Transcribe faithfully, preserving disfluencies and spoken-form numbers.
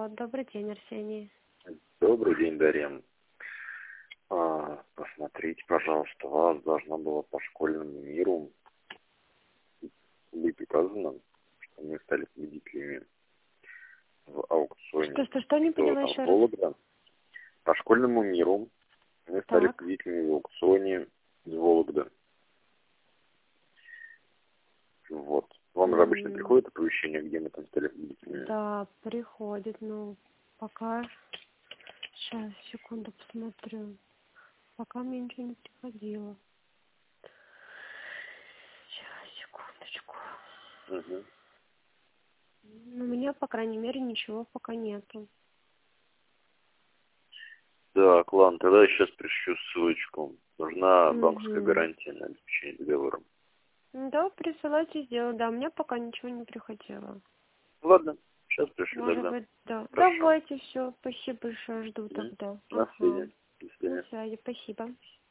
Алло, добрый день, Арсений. Добрый день, Дарья. А, посмотрите, пожалуйста, вас должна была по школьному миру быть указано, что мы стали победителями в аукционе. Что, что, что, не поняла там, еще раз? Вологда. По школьному миру мы стали Так. победителями в аукционе из Вологды. Вот. Вам же обычно М, приходит оповещение, где мы там стали победителями? Да, приходит, но пока... Сейчас, секунду, посмотрю. Пока мне ничего не приходило. Сейчас, секундочку. Угу. У меня, по крайней мере, ничего пока нету. Так, ладно, тогда я сейчас пришлю ссылочку. Нужна банковская Угу. гарантия на обеспечение договора. Да, присылайте, сделаю. Да, мне пока ничего не приходило. Ладно, сейчас пришлю Может тогда. быть, да. Хорошо. Давайте, все. Спасибо большое, жду Мгм. тогда. На Ага. связи. До На свидания. связи, спасибо.